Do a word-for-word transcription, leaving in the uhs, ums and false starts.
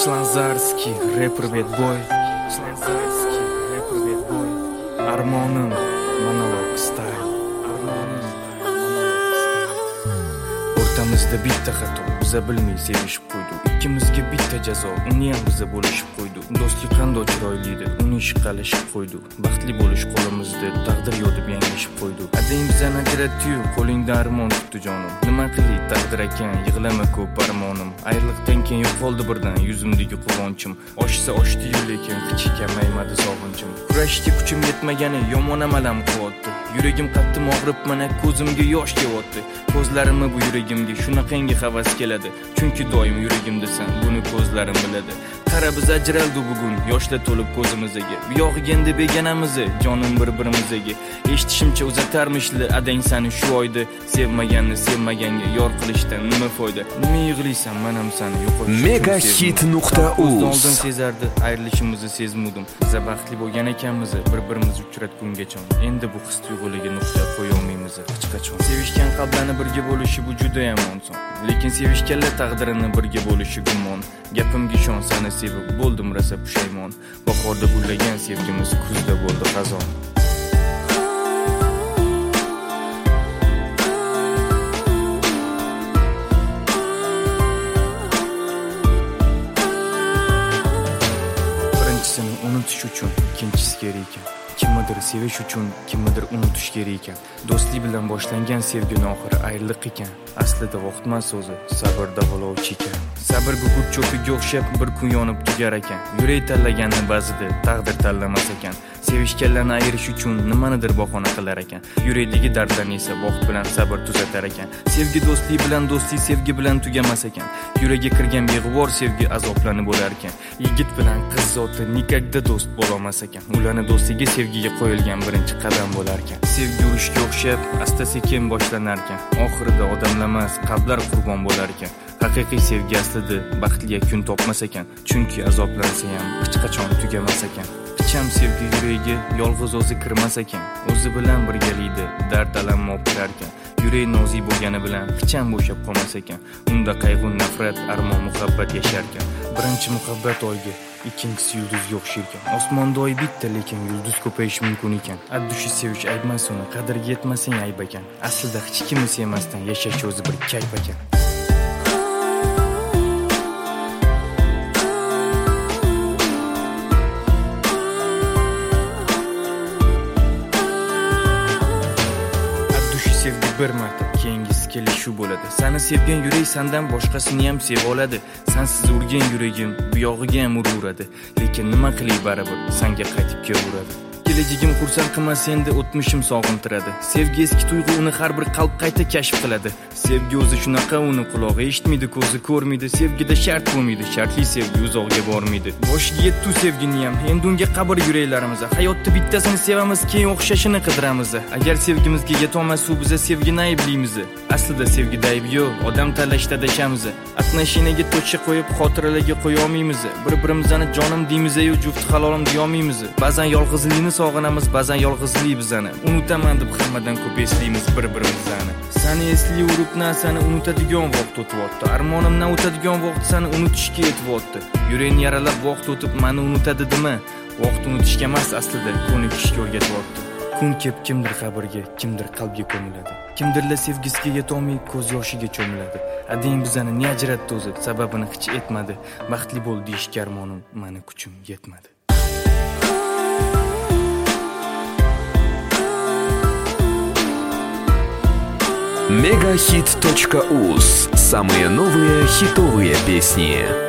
Slanzarski, rapper bedboy. Slanzarski, rapper bedboy. Armonim, monolog style. Armonim, monolog style. O'rtamizda bitta xato, biza bilmay sevishib qo'ydik. Ikkimizga bitta jazo, uni ham biza bo'lishib qo'ydik. Do'stlik qanday chiroylidir, uni ishqalashib qo'ydik. Baxtli bo'lish qo'limizda, taqdir yodib yanglishib qo'ydik. Adang bizani ajratdi-yu, qo'lingda armon tutdi jonim. Nima qilay taqdir ekan, yig'lama ko'p armonim. Ayriliqdan keyin yo'qoldi birdan yuzimdagi quvonchim. Oshsa oshdi-yu lekin qichi kamaymadi sog'inchim. Kurashga kuchim yetmagani yomon amalam qilyapti. Yuragim qattiq og'rib, mana ko'zimga yosh kelyapti. Ko'zlarimni bu yuragimga shunaqangi havas keladi. Chunki doim yuragimdasan, buni ko'zlarim biladi. Qara biz ajraldi bugun, yoshlar to'lib ko'zimizga. Buyog'iga endi beganamiz, jonim bir-birimizga. Eshitishimcha uzatarmishli adang seni shu oyda. Sevmaganni sevmaganga yor qilishdan nima foyda? Nima yig'laysan, men ham seni yo'qotishim. megahit nuqta uz Oldin sezardi, ayrilishimizni sezmadim. Biz baxtli bo'lgan ekanmiz, bir-birimizni uchratgungacha. Endi bu his tuyg'ularga nuqta qo'ya olmaymiz hech qachon. Sevishgan qalblarni birga bo'lishi bu juda ham oson. Lekin sevishganlar taqdirini birga bo'lishi gumon. Gapimga ishon, seni sevib bo'ldim rosa pushaymon. Bahorda gullagan sevgimiz kuzda bo'ldi xazon. Birinchisini unutish uchun ikkinchisi kerak ekan. Kimnidir sevish uchun kimnidir unutish kerak ekan. Do'stlik bilan boshlangan sevgining oxiri ayriliq ekan. Aslida vaqtmas o'zi sabr davolovchi ekan. Sabr gugurt cho'piga o'xshab bir kun yonib tugar ekan. Yurak tanlaganni ba'zida taqdir tanlamas ekan. Sevishganlarni ayirish uchun nimanidir bahona qilar ekan. Yurakdagi dardlarni esa vaqt bilan sabr tuzatar ekan. Sevgi do'stlik bilan, do'stlik sevgi bilan tugamas ekan. Yuragiga kirgan beg'ubor sevgi azoblanib bo'lar ekan. Yigit bilan qiz zoti nikakda do'st bo'la olmas ekan. Ularni do'stligi sevgiga qo'yilgan birinchi qadam bo'lar ekan. Sevgi urushga o'xshab asta-sekin boshlanar ekan. Oxirida odamlar emas, qalblar qurbon bo'lar ekan. Haqiqiy sevgi aslida baxtli yakun topmas ekan. Chunki azoblansa ham hech qachon tugamas ekan. Qicham sevgi yuragiga yolg'iz o'zi kirmas ekan. O'zi bilan birgalikda dard alamni olib kirar ekan. Yurak nozik bo'lgani bilan qicham bo'shab qolmas ekan. Unda qayg'u, nafrat, armon, muhabbat yashar ekan. Birinchi muhabbat oyga, ikkinchisi yulduzga o'xshar ekan. Osmonda oy bitta, lekin yulduz ko'payishi mumkin ekan. Addushi sevish aybmas uni, qadriga yetmasang ayb ekan. Aslida hech kimni sevmasdan yashash o'zi bir kayf ekan. Sevgi bir marta, keyingisi kelishuv bo'ladi. Seni sevgan yurak sendan boshqasini ham seva oladi. Sensiz urgan yuragim bu yog'iga ham uradi. Lekin nima qilay baribir senga qaytib kelaveradi. Kelajagim xursand qilmas endi o'tmishim sog'intiradi. Sevgi eski tuyg'u, uni har bir qalb qayta kashf qiladi. Sevgi o'zi shunaqa, uni qulog'i eshitmaydi, ko'zi ko'rmaydi. Sevgida shart bo'lmaydi, shartli sevgi uzoqga bormaydi. Boshiga yetdi sevgini ham, endi unga qabr yuraklarimiz. Hayotda bittasini sevamiz, keyin o'xshashini qidiramiz. Agar sevgimizga yetolmas, u biza sevgini ayblaymiz. Aslida sevgida ayb yo'q, odam tanlashda adashamiz. Atnashinaga to'cha qo'yib xotiralarga qo'ya olmaymiz. Bir-birimizni jonim deymiz-yu, juft halolim deya olmaymiz. Ba'zan yolg'izlikni sog'inamiz, ba'zan yolg'izlik bizani. Unutaman deb hammadan ko'p eslaymiz bir-birimizni. Seni esli urib narsani unutadigan vaqt o'tyapti. Armonimdan o'tadigan vaqt seni unutishga yetyapti. Yurakni yaralab vaqt o'tib meni unutadi dema. Vaqt unutishga emas, aslida ko'nikishga o'rgatyapti. Kun kelib kimdir qabrga, kimdir qalbga ko'miladi. Kimdirlar sevgisiga yetolmay ko'z yoshiga cho'miladi. Adang bizani ne ajratdi o'zi, sababini hech aytmadi. Baxtli bo'l deyishga armonim, meni kuchim yetmadi. megahit точка уз. Самые новые хитовые песни.